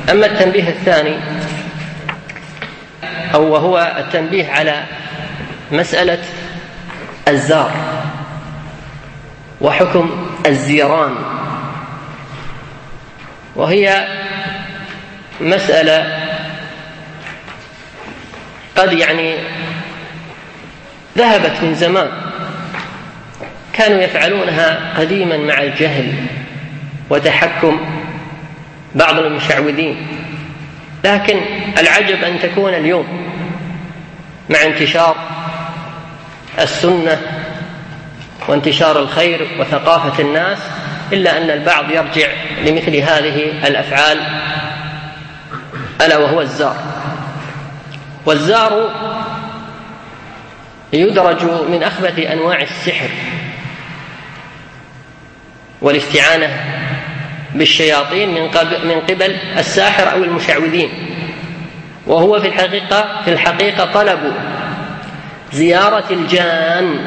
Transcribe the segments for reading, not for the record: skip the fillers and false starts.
أما التنبيه الثاني وهو التنبيه على مسألة الزار وحكم الزيران، وهي مسألة قد ذهبت من زمان، كانوا يفعلونها قديما مع الجهل وتحكم بعض المشعوذين، لكن العجب أن تكون اليوم مع انتشار السنة وانتشار الخير وثقافة الناس إلا أن البعض يرجع لمثل هذه الأفعال، ألا وهو الزار. والزار يدرج من أخبث أنواع السحر والاستعانة بالشياطين من قبل الساحر أو المشعوذين، وهو في الحقيقة طلب زيارة الجان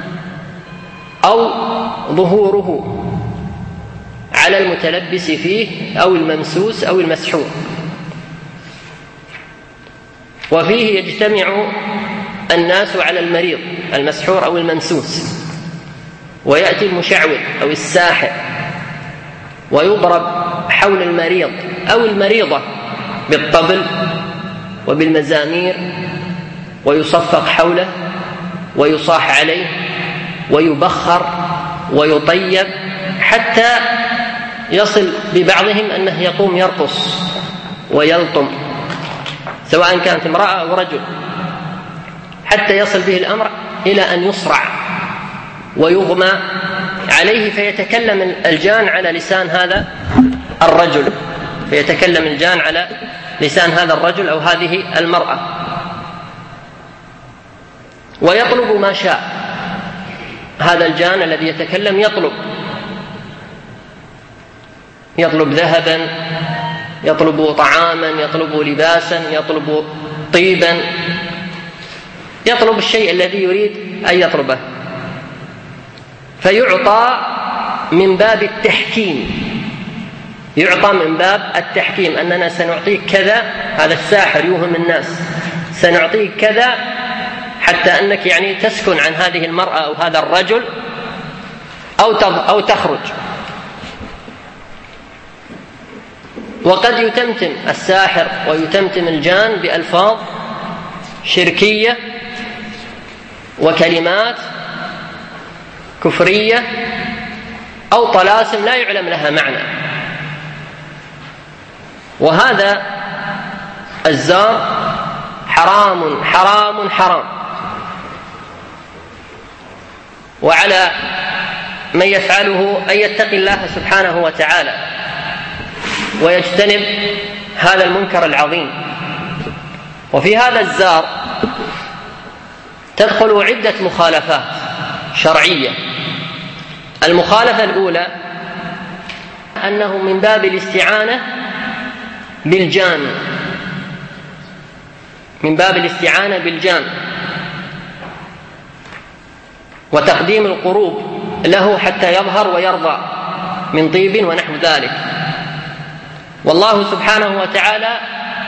أو ظهوره على المتلبس فيه أو الممسوس أو المسحور. وفيه يجتمع الناس على المريض المسحور أو الممسوس، ويأتي المشعوذ أو الساحر ويضرب حول المريض أو المريضة بالطبل وبالمزامير، ويصفق حوله ويصاح عليه ويبخر ويطيب، حتى يصل ببعضهم أنه يقوم يرقص ويلطم، سواء كانت امرأة أو رجل، حتى يصل به الأمر إلى أن يصرع ويغمى عليه، فيتكلم الجان على لسان هذا الرجل، أو هذه المرأة، ويطلب ما شاء. هذا الجان الذي يتكلم يطلب ذهبا، يطلب طعاما، يطلب لباسا، يطلب طيبا، يطلب الشيء الذي يريد أن يطلبه، فيعطى من باب التحكيم، أننا سنعطيك كذا. هذا الساحر يوهم الناس، سنعطيك كذا حتى أنك تسكن عن هذه المرأة أو هذا الرجل أو تخرج. وقد يتمتم الساحر ويتمتم الجان بألفاظ شركية وكلمات كفرية أو طلاسم لا يعلم لها معنى. وهذا الزار حرام حرام حرام، وعلى من يفعله أن يتقي الله سبحانه وتعالى ويجتنب هذا المنكر العظيم. وفي هذا الزار تدخل عدة مخالفات شرعية. المخالفة الأولى أنه من باب الاستعانة بالجان، وتقديم القروب له حتى يظهر ويرضى من طيب ونحو ذلك. والله سبحانه وتعالى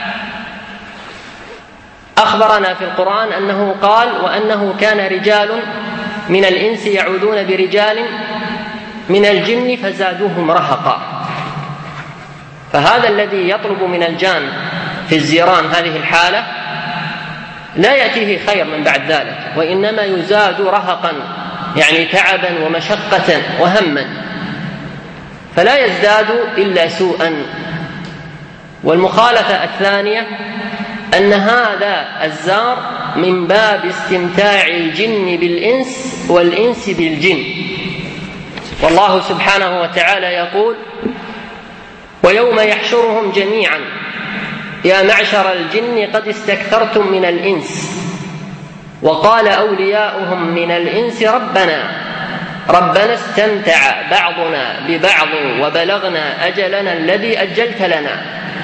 أخبرنا في القرآن أنه قال: وأنه كان رجال من الإنس يعوذون برجال من الجن فزادوهم رهقا. فهذا الذي يطلب من الجان في الزيران هذه الحالة لا يأتيه خير من بعد ذلك، وإنما يزاد رهقا، تعبا ومشقة وهما، فلا يزداد إلا سوءا. والمخالفة الثانية أن هذا الزار من باب استمتاع الجن بالإنس والإنس بالجن. والله سبحانه وتعالى يقول: ويوم يحشرهم جميعا يا معشر الجن قد استكثرتم من الإنس وقال أولياؤهم من الإنس ربنا استمتع بعضنا ببعض وبلغنا أجلنا الذي أجلت لنا.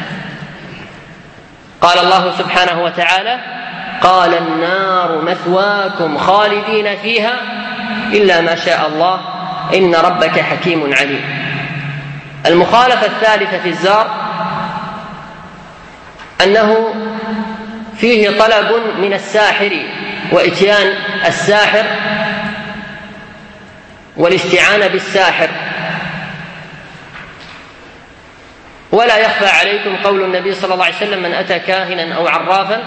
قال الله سبحانه وتعالى: قال النار مثواكم خالدين فيها إلا ما شاء الله إن ربك حكيم عليم. المخالفة الثالثة في الزار أنه فيه طلب من الساحر وإتيان الساحر والاستعانة بالساحر. ولا يخفى عليكم قول النبي صلى الله عليه وسلم: من أتى كاهنا أو عرافا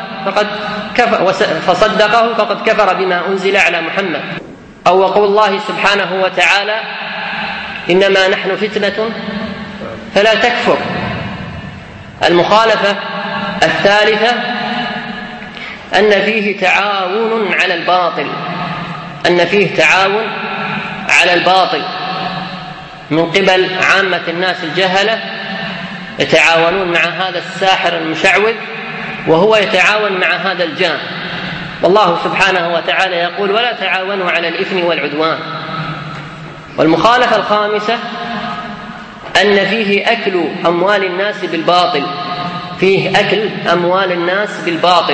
فصدقه فقد كفر بما أنزل على محمد. أو قول الله سبحانه وتعالى: إنما نحن فتنة فلا تكفر. المخالفة الثالثة أن فيه تعاون على الباطل، أن فيه تعاون على الباطل من قبل عامة الناس الجهلة، يتعاونون مع هذا الساحر المشعوذ وهو يتعاون مع هذا الجان. والله سبحانه وتعالى يقول: ولا تعاونوا على الإثم والعدوان. والمخالفة الخامسة أن فيه أكل أموال الناس بالباطل، فيه أكل أموال الناس بالباطل،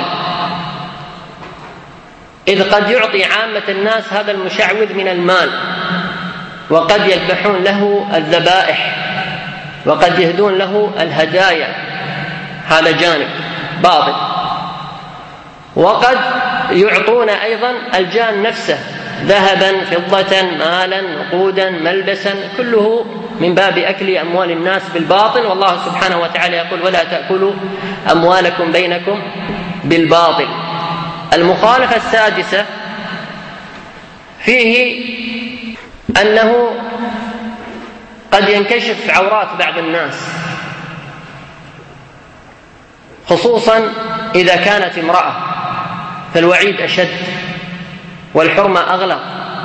إذ قد يعطي عامة الناس هذا المشعوذ من المال، وقد يذبحون له الذبائح، وقد يهدون له الهدايا، هذا جانب باطل. وقد يعطون أيضا الجان نفسه ذهبا، فضة، مالا، نقودا، ملبسا، كله من باب أكل أموال الناس بالباطل. والله سبحانه وتعالى يقول: ولا تأكلوا أموالكم بينكم بالباطل. المخالفة السادسة فيه أنه قد ينكشف عورات بعض الناس، خصوصا إذا كانت امرأة، فالوعيد أشد والحرمة أغلظ.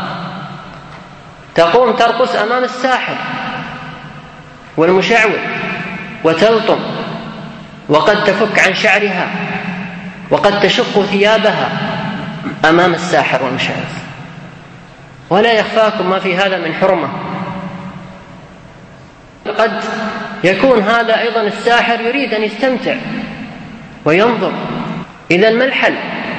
تقوم ترقص أمام الساحر والمشعوذ وتلطم، وقد تفك عن شعرها، وقد تشق ثيابها أمام الساحر والمشعوذ، ولا يخفاكم ما في هذا من حرمة. قد يكون هذا أيضا الساحر يريد أن يستمتع وينظر. إذن ما الحل؟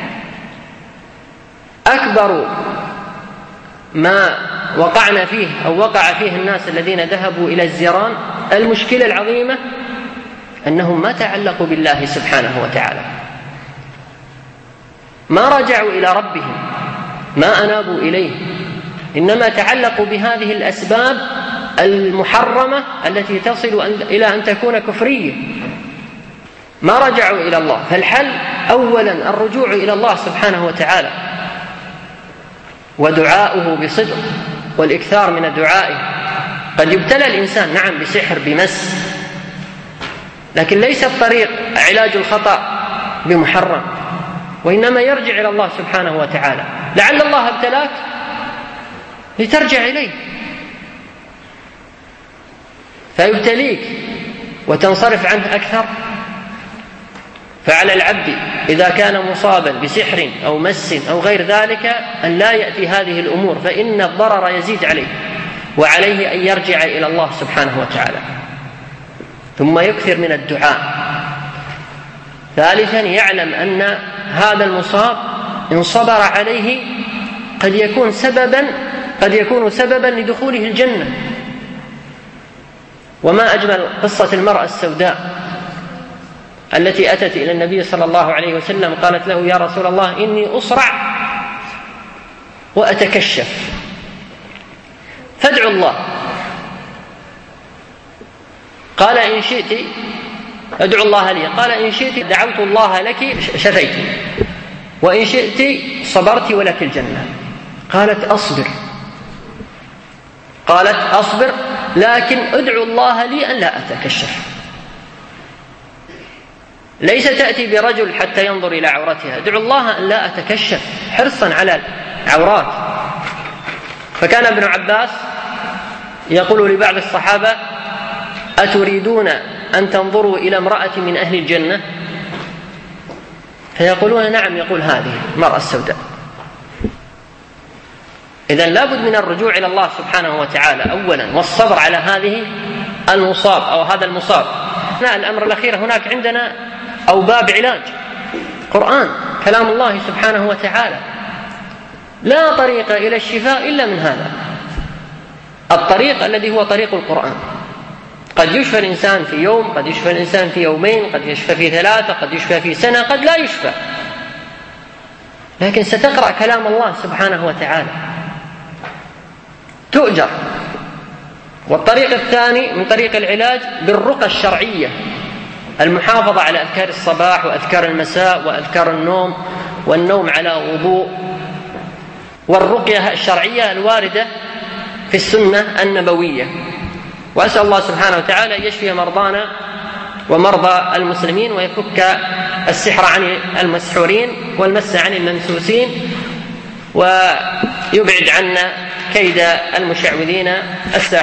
أكبر ما وقعنا فيه أو وقع فيه الناس الذين ذهبوا إلى الزيران، المشكلة العظيمة أنهم ما تعلقوا بالله سبحانه وتعالى، ما رجعوا إلى ربهم، ما أنابوا إليه، إنما تعلقوا بهذه الأسباب المحرمة التي تصل إلى أن تكون كفرية، ما رجعوا إلى الله. فالحل أولا الرجوع إلى الله سبحانه وتعالى، ودعاؤه بصدق والإكثار من دعائه. قد يبتلى الإنسان نعم بسحر، بمس، لكن ليس الطريق علاج الخطأ بمحرم، وإنما يرجع إلى الله سبحانه وتعالى. لعل الله ابتلاك لترجع إليه، فيبتليك وتنصرف عنه أكثر. فعلى العبد إذا كان مصابا بسحر أو مس أو غير ذلك أن لا يأتي هذه الأمور، فإن الضرر يزيد عليه، وعليه أن يرجع إلى الله سبحانه وتعالى، ثم يكثر من الدعاء. ثالثا يعلم أن هذا المصاب إن صبر عليه قد يكون سببا لدخوله الجنة. وما أجمل قصة المرأة السوداء التي أتت إلى النبي صلى الله عليه وسلم، قالت له: يا رسول الله، إني أصرع وأتكشف فادعو الله. قال: إن شئت أدعو الله لي. قال: إن شئت دعوت الله لك شفيت، وإن شئت صبرت ولك الجنة. قالت: أصبر لكن أدعو الله لي أن لا أتكشف. ليس تأتي برجل حتى ينظر إلى عورتها، ادعو الله أن لا أتكشف، حرصا على العورات. فكان ابن عباس يقول لبعض الصحابة: أتريدون أن تنظروا إلى امرأة من أهل الجنة؟ فيقولون: نعم. يقول: هذه المرأة السوداء. إذن لابد من الرجوع إلى الله سبحانه وتعالى أولا، والصبر على هذه المصاب أو هذا المصاب. الأمر الأخير، هناك عندنا أو باب علاج، قرآن كلام الله سبحانه وتعالى. لا طريق إلى الشفاء إلا من هذا الطريق الذي هو طريق القرآن. قد يشفى الإنسان في يوم، قد يشفى الإنسان في يومين، قد يشفى في 3، قد يشفى في سنة، قد لا يشفى، لكن ستقرأ كلام الله سبحانه وتعالى تؤجر. والطريق الثاني من طريق العلاج بالرقى الشرعية، المحافظة على أذكار الصباح وأذكار المساء وأذكار النوم والنوم على وضوء، والرقية الشرعية الواردة في السنة النبوية. وأسأل الله سبحانه وتعالى أن يشفي مرضانا ومرضى المسلمين، ويفك السحر عن المسحورين والمس عن الممسوسين، ويبعد عنا كيد المشعوذين الساحرين.